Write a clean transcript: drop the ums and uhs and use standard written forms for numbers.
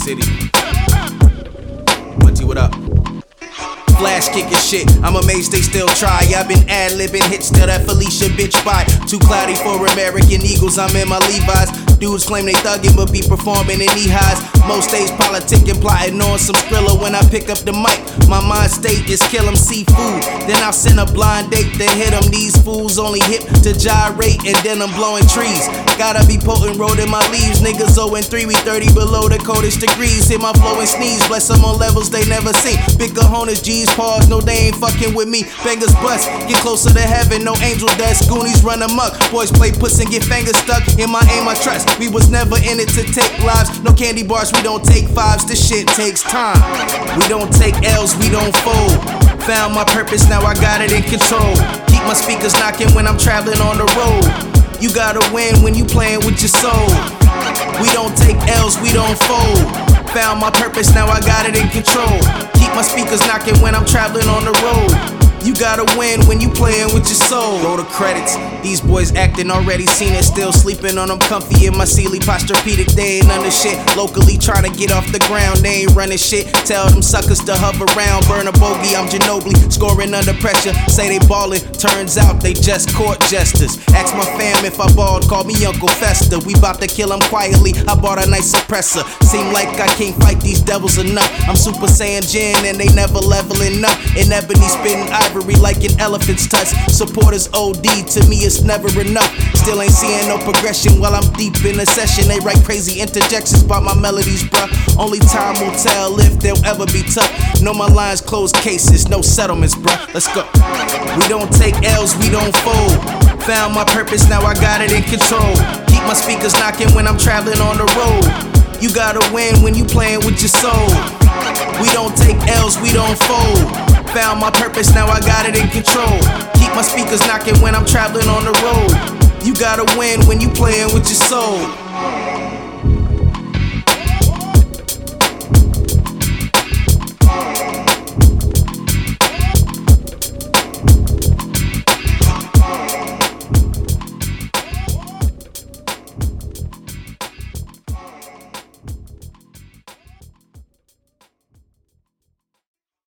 City. Munty, what up? Flash kicking shit, I'm amazed they still try. I've been ad-libbing hits till that Felicia bitch by. Too cloudy for American Eagles, I'm in my Levi's. Dudes claim they thuggin' but be performing in knee-highs. Most days politicking, plotting on some Skrilla. When I pick up the mic, my mind state is kill 'em seafood. Then I'll send a blind date to hit 'em. These fools only hip to gyrate and then I'm blowing trees. Gotta be potent, rolling my leaves. Niggas 0-3, we 30 below the coldest degrees. Hit my flow and sneeze, bless them on levels they never seen. Big cojones, G's, pause, no they ain't fucking with me. Bangers bust, get closer to heaven, no angel dust. Goonies run amok, boys play puss and get fingers stuck. In my aim I trust, we was never in it to take lives. No candy bars, we don't take fives, this shit takes time. We don't take L's, we don't fold. Found my purpose, now I got it in control. Keep my speakers knocking when I'm traveling on the road. You gotta win when you playing with your soul. We don't take L's, we don't fold. Found my purpose, now I got it in control. Keep my speakers knocking when I'm traveling on the road. You gotta win when you playing with your soul. Roll the credits, these boys acting already seen it. Still sleeping on them comfy in my Sealy Posturepedic. They ain't under shit, locally trying to get off the ground. They ain't running shit, tell them suckers to hover around. Burn a bogey, I'm Ginobili, scoring under pressure. Say they ballin', turns out they just court jesters. Ask my fam if I balled, call me Uncle Fester. We bout to kill 'em quietly, I bought a nice suppressor. Seem like I can't fight these devils enough. I'm Super Saiyan Jin and they never leveling up. In ebony spitting ivory like an elephant's tusk. Supporters OD, to me it's never enough. Still ain't seeing no progression while I'm deep in the session. They write crazy interjections about my melodies, bruh. Only time will tell if they'll ever be tough. Know my lines, closed cases, no settlements, bruh. Let's go. We don't take L's, we don't fold. Found my purpose, now I got it in control. Keep my speakers knocking when I'm traveling on the road. You gotta win when you playing with your soul. We don't take L's, we don't fold. Found my purpose, now I got it in control. Keep my speakers knocking when I'm traveling on the road. You gotta win when you playing with your soul.